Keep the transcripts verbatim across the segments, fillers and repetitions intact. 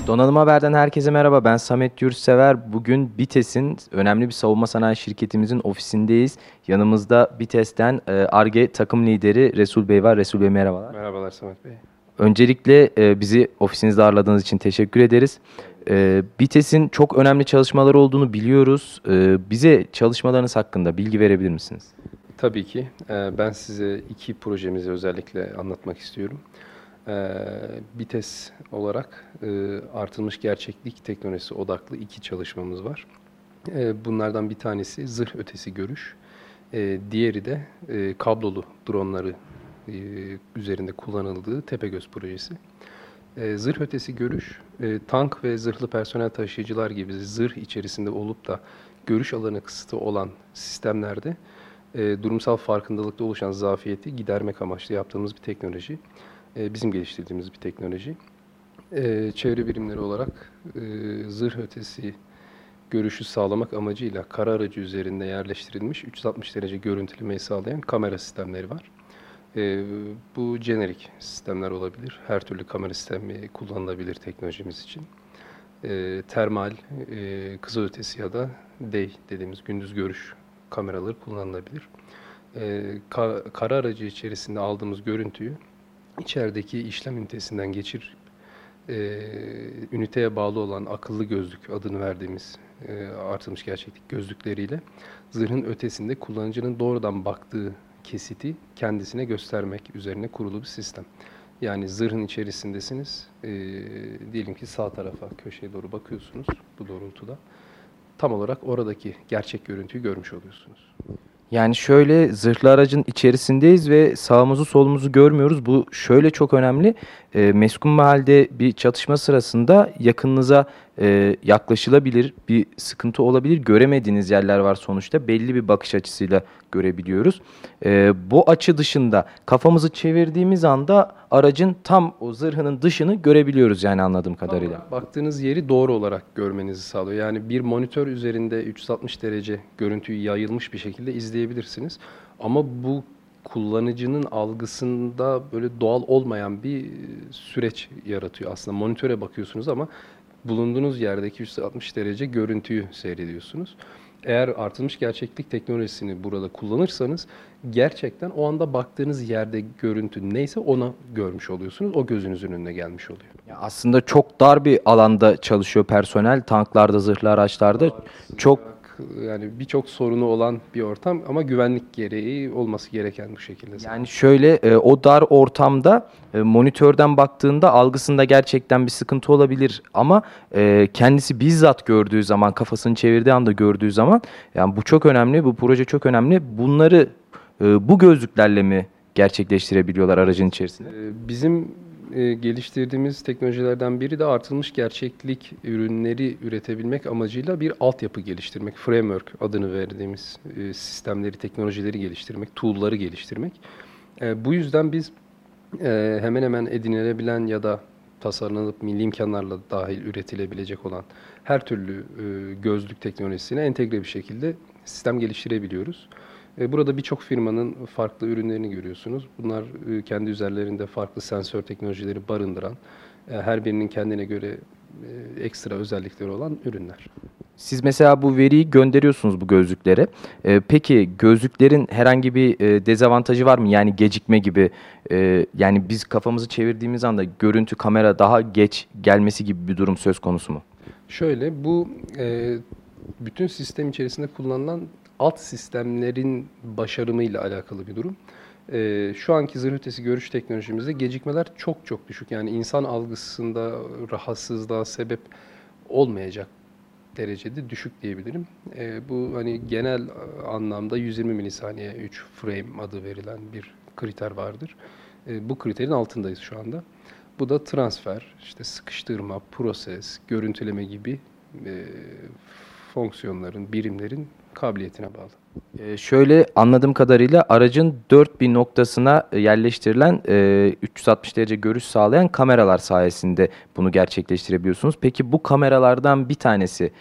Donanım Haber'den herkese merhaba. Ben Samet Yurtsever. Bugün BİTES'in önemli bir savunma sanayi şirketimizin ofisindeyiz. Yanımızda BİTES'ten e, Ar-Ge takım lideri Resul Bey var. Resul Bey merhabalar. Merhabalar Samet Bey. Öncelikle e, bizi ofisinizde ağırladığınız için teşekkür ederiz. E, BİTES'in çok önemli çalışmaları olduğunu biliyoruz. E, bize çalışmalarınız hakkında bilgi verebilir misiniz? Tabii ki. E, ben size iki projemizi özellikle anlatmak istiyorum. E, BİTES olarak e, artılmış gerçeklik teknolojisi odaklı iki çalışmamız var. E, bunlardan bir tanesi zırh ötesi görüş. E, diğeri de e, kablolu dronları e, üzerinde kullanıldığı Tepegöz projesi. E, zırh ötesi görüş, e, tank ve zırhlı personel taşıyıcılar gibi zırh içerisinde olup da görüş alanı kısıtı olan sistemlerde e, durumsal farkındalıkta oluşan zafiyeti gidermek amaçlı yaptığımız bir teknoloji. E, bizim geliştirdiğimiz bir teknoloji. E, çevre birimleri olarak e, zırh ötesi görüşü sağlamak amacıyla kara aracı üzerinde yerleştirilmiş üç yüz altmış derece görüntülemeyi sağlayan kamera sistemleri var. E, bu jenerik sistemler olabilir. Her türlü kamera sistemi kullanılabilir teknolojimiz için. E, termal, e, kızılötesi ya da D E Y dediğimiz gündüz görüş kameraları kullanılabilir. E, ka kara aracı içerisinde aldığımız görüntüyü içerideki işlem ünitesinden geçir, e, üniteye bağlı olan akıllı gözlük adını verdiğimiz e, artılmış gerçeklik gözlükleriyle zırhın ötesinde kullanıcının doğrudan baktığı kesiti kendisine göstermek üzerine kurulu bir sistem. Yani zırhın içerisindesiniz, e, diyelim ki sağ tarafa, köşeye doğru bakıyorsunuz bu doğrultuda. Tam olarak oradaki gerçek görüntüyü görmüş oluyorsunuz. Yani şöyle zırhlı aracın içerisindeyiz ve sağımızı solumuzu görmüyoruz. Bu şöyle çok önemli. E, meskun bir halde bir çatışma sırasında yakınınıza e, yaklaşılabilir, bir sıkıntı olabilir. Göremediğiniz yerler var sonuçta. Belli bir bakış açısıyla görebiliyoruz. E, bu açı dışında kafamızı çevirdiğimiz anda aracın tam o zırhının dışını görebiliyoruz yani anladığım kadarıyla. Ama baktığınız yeri doğru olarak görmenizi sağlıyor. Yani bir monitör üzerinde üç yüz altmış derece görüntüyü yayılmış bir şekilde izleyebilirsiniz. Ama bu kullanıcının algısında böyle doğal olmayan bir süreç yaratıyor. Aslında monitöre bakıyorsunuz ama bulunduğunuz yerdeki üç yüz altmış derece görüntüyü seyrediyorsunuz. Eğer artılmış gerçeklik teknolojisini burada kullanırsanız gerçekten o anda baktığınız yerde görüntü neyse onu görmüş oluyorsunuz. O gözünüzün önüne gelmiş oluyor. Ya aslında çok dar bir alanda çalışıyor personel. Tanklarda, zırhlı araçlarda Evet, çok yani birçok sorunu olan bir ortam ama güvenlik gereği olması gereken bu şekilde. yani şöyle e, o dar ortamda e, monitörden baktığında algısında gerçekten bir sıkıntı olabilir ama e, kendisi bizzat gördüğü zaman, kafasını çevirdiği anda gördüğü zaman yani bu çok önemli, bu proje çok önemli. Bunları e, bu gözlüklerle mi gerçekleştirebiliyorlar aracın içerisinde? Ee, Bizim e, geliştirdiğimiz teknolojilerden biri de artılmış gerçeklik ürünleri üretebilmek amacıyla bir altyapı geliştirmek, framework adını verdiğimiz e, sistemleri, teknolojileri geliştirmek, tool'ları geliştirmek. E, bu yüzden biz e, hemen hemen edinilebilen ya da tasarlanıp milli imkanlarla dahil üretilebilecek olan her türlü e, gözlük teknolojisine entegre bir şekilde sistem geliştirebiliyoruz. Burada birçok firmanın farklı ürünlerini görüyorsunuz. Bunlar kendi üzerlerinde farklı sensör teknolojileri barındıran, her birinin kendine göre ekstra özellikleri olan ürünler. Siz mesela bu veriyi gönderiyorsunuz bu gözlüklere. Ee, peki gözlüklerin herhangi bir e, dezavantajı var mı? Yani gecikme gibi. E, yani biz kafamızı çevirdiğimiz anda görüntü kamera daha geç gelmesi gibi bir durum söz konusu mu? Şöyle, bu e, bütün sistem içerisinde kullanılan alt sistemlerin başarımıyla alakalı bir durum. Ee, şu anki zırh ötesi görüş teknolojimizde gecikmeler çok çok düşük. Yani insan algısında rahatsızlığa sebep olmayacak derecede düşük diyebilirim. Ee, bu hani genel anlamda yüz yirmi milisaniye üç frame adı verilen bir kriter vardır. Ee, bu kriterin altındayız şu anda. Bu da transfer, işte sıkıştırma, proses, görüntüleme gibi e, fonksiyonların, birimlerin kabiliyetine bağlı. Ee, şöyle anladığım kadarıyla aracın dört bin noktasına yerleştirilen e, üç yüz altmış derece görüş sağlayan kameralar sayesinde bunu gerçekleştirebiliyorsunuz. Peki bu kameralardan bir tanesi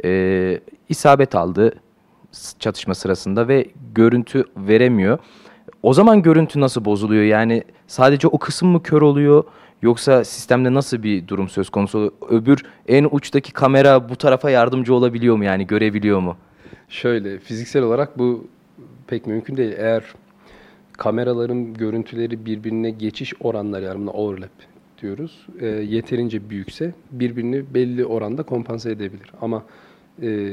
e, isabet aldı çatışma sırasında ve görüntü veremiyor. O zaman görüntü nasıl bozuluyor? Yani sadece o kısım mı kör oluyor Yoksa sistemde nasıl bir durum söz konusu? Öbür en uçtaki kamera bu tarafa yardımcı olabiliyor mu, yani görebiliyor mu? Şöyle, fiziksel olarak bu pek mümkün değil. Eğer kameraların görüntüleri birbirine geçiş oranları, yani buna overlap diyoruz, e, yeterince büyükse birbirini belli oranda kompanse edebilir. Ama e,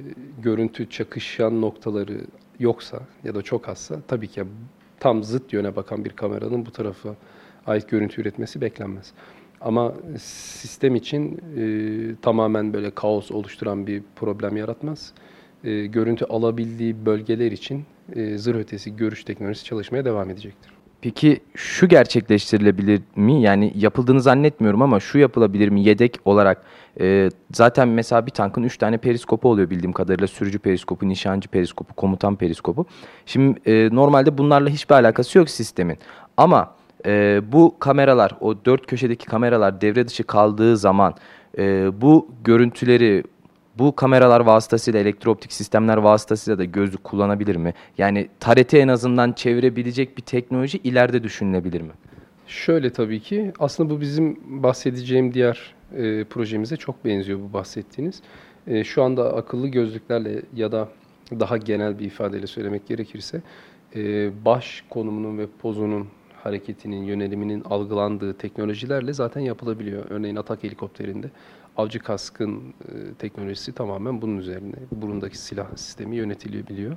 görüntü çakışan noktaları yoksa ya da çok azsa tabii ki tam zıt yöne bakan bir kameranın bu tarafa ait görüntü üretmesi beklenmez. Ama sistem için e, tamamen böyle kaos oluşturan bir problem yaratmaz. E, görüntü alabildiği bölgeler için e, zırh ötesi görüş teknolojisi çalışmaya devam edecektir. Peki şu gerçekleştirilebilir mi? Yani yapıldığını zannetmiyorum ama şu yapılabilir mi yedek olarak? Ee, zaten mesela bir tankın üç tane periskopu oluyor bildiğim kadarıyla. Sürücü periskopu, nişancı periskopu, komutan periskopu. Şimdi e, normalde bunlarla hiçbir alakası yok sistemin. Ama e, bu kameralar, o dört köşedeki kameralar devre dışı kaldığı zaman e, bu görüntüleri bu kameralar vasıtasıyla, elektrooptik sistemler vasıtasıyla da gözlük kullanabilir mi? Yani T R T en azından çevirebilecek bir teknoloji ileride düşünülebilir mi? Şöyle, tabii ki aslında bu bizim bahsedeceğim diğer e, projemize çok benziyor bu bahsettiğiniz. E, şu anda akıllı gözlüklerle ya da daha genel bir ifadeyle söylemek gerekirse e, baş konumunun ve pozunun hareketinin, yöneliminin algılandığı teknolojilerle zaten yapılabiliyor. Örneğin atak helikopterinde avcı kaskın e, teknolojisi tamamen bunun üzerine. Burundaki silah sistemi yönetilebiliyor.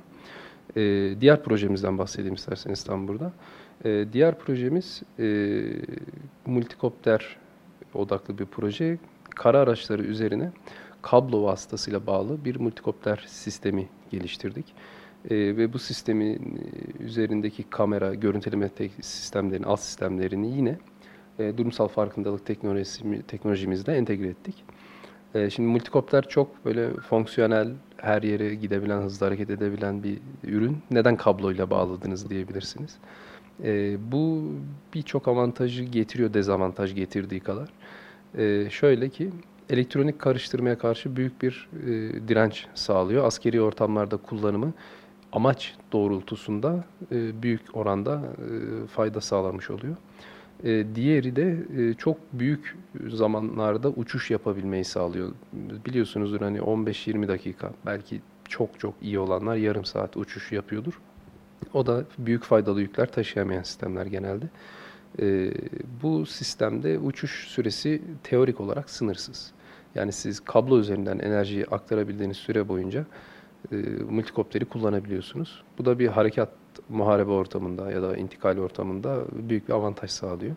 E, diğer projemizden bahsedeyim isterseniz tam burada. E, diğer projemiz e, multikopter odaklı bir proje. Kara araçları üzerine kablo vasıtasıyla bağlı bir multikopter sistemi geliştirdik. E, ve bu sistemin üzerindeki kamera, görüntüleme sistemlerini, alt sistemlerini yine e, durumsal farkındalık teknolojisi, teknolojimizle entegre ettik. E, şimdi multikopter çok böyle fonksiyonel, her yere gidebilen, hızlı hareket edebilen bir ürün. Neden kabloyla bağladınız diyebilirsiniz. E, bu birçok avantajı getiriyor, dezavantaj getirdiği kadar. E, şöyle ki, elektronik karıştırmaya karşı büyük bir e, direnç sağlıyor. Askeri ortamlarda kullanımı amaç doğrultusunda e, büyük oranda e, fayda sağlamış oluyor. E, diğeri de e, çok büyük zamanlarda uçuş yapabilmeyi sağlıyor. Biliyorsunuzdur, hani on beş yirmi dakika, belki çok çok iyi olanlar yarım saat uçuş yapıyordur. O da büyük faydalı yükler taşıyamayan sistemler genelde. E, bu sistemde uçuş süresi teorik olarak sınırsız. Yani siz kablo üzerinden enerjiyi aktarabildiğiniz süre boyunca e, multikopteri kullanabiliyorsunuz. Bu da bir harekat, muharebe ortamında ya da intikal ortamında büyük bir avantaj sağlıyor.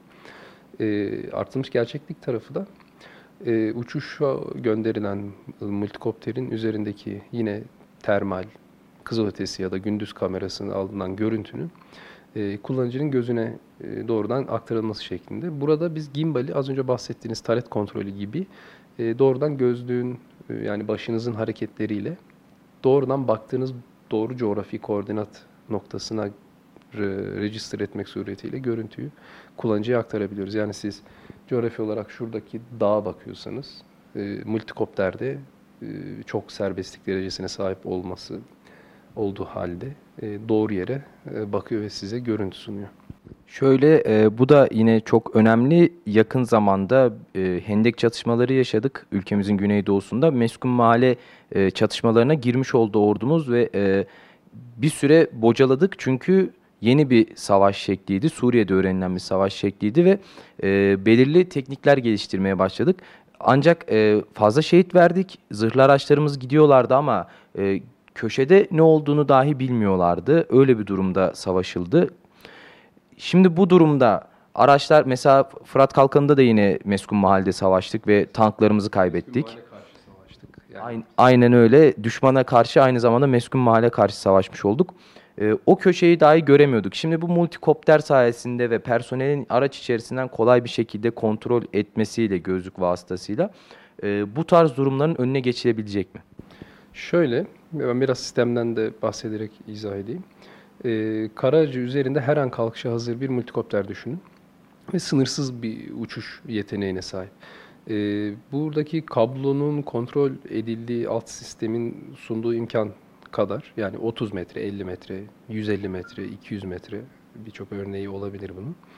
E, artırılmış gerçeklik tarafı da e, uçuşa gönderilen multikopterin üzerindeki yine termal, kızılötesi ya da gündüz kamerasının alınan görüntünün e, kullanıcının gözüne e, doğrudan aktarılması şeklinde. Burada biz gimbali, az önce bahsettiğiniz taret kontrolü gibi e, doğrudan gözlüğün e, yani başınızın hareketleriyle doğrudan baktığınız doğru coğrafi koordinat noktasına re register etmek suretiyle görüntüyü kullanıcıya aktarabiliyoruz. Yani siz coğrafi olarak şuradaki dağa bakıyorsanız, e, multikopterde e, çok serbestlik derecesine sahip olması olduğu halde e, doğru yere e, bakıyor ve size görüntü sunuyor. Şöyle, e, bu da yine çok önemli. Yakın zamanda e, hendek çatışmaları yaşadık ülkemizin güneydoğusunda. Meskun Mahalle e, çatışmalarına girmiş oldu ordumuz ve e, bir süre bocaladık çünkü yeni bir savaş şekliydi. Suriye'de öğrenilen bir savaş şekliydi ve e, belirli teknikler geliştirmeye başladık. Ancak e, fazla şehit verdik. Zırhlı araçlarımız gidiyorlardı ama e, köşede ne olduğunu dahi bilmiyorlardı. Öyle bir durumda savaşıldı. Şimdi bu durumda araçlar, mesela Fırat Kalkanı'nda da yine Meskun Mahalle'de savaştık ve tanklarımızı kaybettik. karşı savaştık. Aynen, aynen öyle. Düşmana karşı aynı zamanda Meskun Mahalle'ye karşı savaşmış olduk. Ee, o köşeyi dahi göremiyorduk. Şimdi bu multikopter sayesinde ve personelin araç içerisinden kolay bir şekilde kontrol etmesiyle, gözlük vasıtasıyla e, bu tarz durumların önüne geçilebilecek mi? Şöyle, ben biraz sistemden de bahsederek izah edeyim. Ee, kara aracı üzerinde her an kalkışa hazır bir multikopter düşünün ve sınırsız bir uçuş yeteneğine sahip. Ee, buradaki kablonun kontrol edildiği alt sistemin sunduğu imkan kadar, yani otuz metre, elli metre, yüz elli metre, iki yüz metre, birçok örneği olabilir bunun.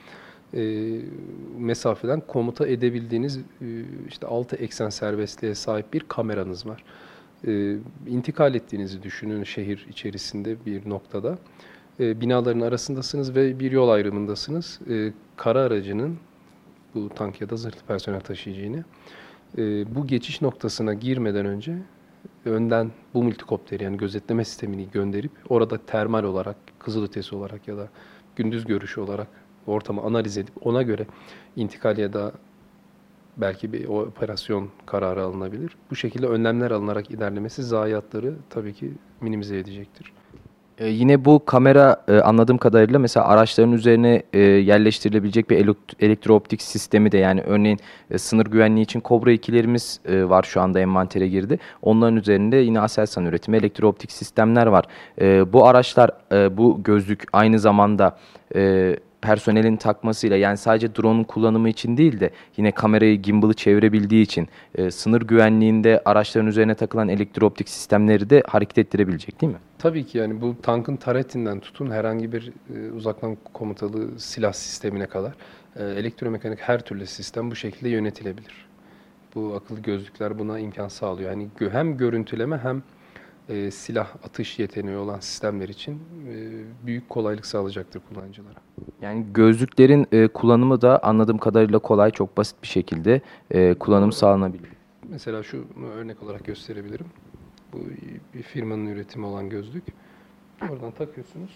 e, mesafeden komuta edebildiğiniz e, işte altı eksen serbestliğe sahip bir kameranız var. E, intikal ettiğinizi düşünün şehir içerisinde bir noktada. E, binaların arasındasınız ve bir yol ayrımındasınız. E, kara aracının, bu tank ya da zırhlı personel taşıyıcı yine, e, bu geçiş noktasına girmeden önce önden bu multikopteri, yani gözetleme sistemini gönderip orada termal olarak, kızılötesi olarak ya da gündüz görüşü olarak ortamı analiz edip ona göre intikal ya da belki bir operasyon kararı alınabilir. Bu şekilde önlemler alınarak ilerlemesi zayiatları tabii ki minimize edecektir. Ee, yine bu kamera e, anladığım kadarıyla mesela araçların üzerine e, yerleştirilebilecek bir elekt- elektrooptik sistemi de, yani örneğin e, sınır güvenliği için Kobra ikilerimiz e, var, şu anda envantere girdi. Onların üzerinde yine Aselsan üretimi elektrooptik sistemler var. E, bu araçlar, e, bu gözlük aynı zamanda e, personelin takmasıyla, yani sadece drone'un kullanımı için değil de yine kamerayı, gimbal'ı çevirebildiği için e, sınır güvenliğinde araçların üzerine takılan elektrooptik sistemleri de hareket ettirebilecek değil mi? Tabii ki, yani bu tankın turretinden tutun herhangi bir e, uzaktan komutalı silah sistemine kadar e, elektromekanik her türlü sistem bu şekilde yönetilebilir. Bu akıllı gözlükler buna imkan sağlıyor. Yani gö- hem görüntüleme hem e, silah atış yeteneği olan sistemler için e, büyük kolaylık sağlayacaktır kullanıcılara. Yani gözlüklerin e, kullanımı da anladığım kadarıyla kolay, çok basit bir şekilde e, kullanım sağlanabilir. Mesela şunu örnek olarak gösterebilirim. Bu bir firmanın üretimi olan gözlük. Oradan takıyorsunuz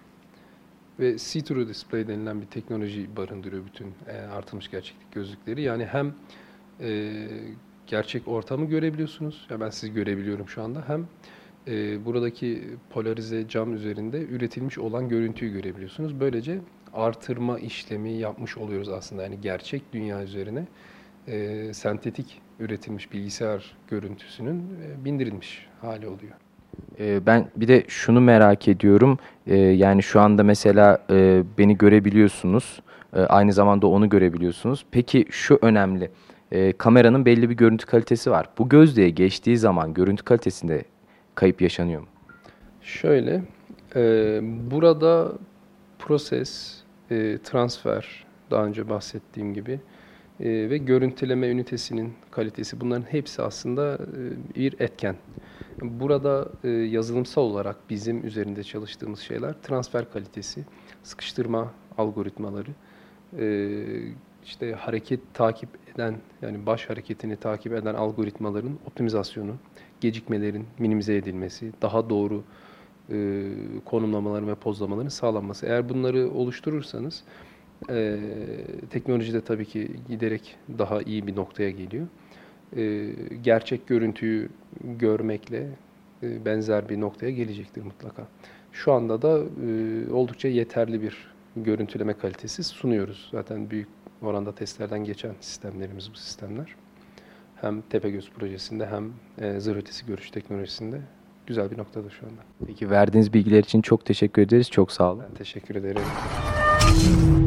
ve see-through display denilen bir teknoloji barındırıyor bütün e, artırılmış gerçeklik gözlükleri. Yani hem e, gerçek ortamı görebiliyorsunuz, ya ben sizi görebiliyorum şu anda, hem e, buradaki polarize cam üzerinde üretilmiş olan görüntüyü görebiliyorsunuz. Böylece artırma işlemi yapmış oluyoruz aslında. Yani gerçek dünya üzerine e, sentetik üretilmiş bilgisayar görüntüsünün e, bindirilmiş hali oluyor. E, ben bir de şunu merak ediyorum. E, yani şu anda mesela e, beni görebiliyorsunuz. E, aynı zamanda onu görebiliyorsunuz. Peki şu önemli. E, kameranın belli bir görüntü kalitesi var. Bu gözlüğe geçtiği zaman görüntü kalitesinde kayıp yaşanıyor mu? Şöyle, e, burada proses, e, transfer, daha önce bahsettiğim gibi e, ve görüntüleme ünitesinin kalitesi, bunların hepsi aslında e, bir etken. Burada e, yazılımsal olarak bizim üzerinde çalıştığımız şeyler transfer kalitesi, sıkıştırma algoritmaları, e, işte hareket takip eden, yani baş hareketini takip eden algoritmaların optimizasyonu, gecikmelerin minimize edilmesi, daha doğru e, konumlamaların ve pozlamaların sağlanması. Eğer bunları oluşturursanız e, teknolojide tabii ki giderek daha iyi bir noktaya geliyor. E, gerçek görüntüyü görmekle e, benzer bir noktaya gelecektir mutlaka. Şu anda da e, oldukça yeterli bir görüntüleme kalitesi sunuyoruz. Zaten büyük oranda testlerden geçen sistemlerimiz bu sistemler. Hem Tepegöz projesinde hem e, zırh ötesi görüş teknolojisinde güzel bir noktada şu anda. Peki verdiğiniz bilgiler için çok teşekkür ederiz. Çok sağ olun. Ben teşekkür ederim.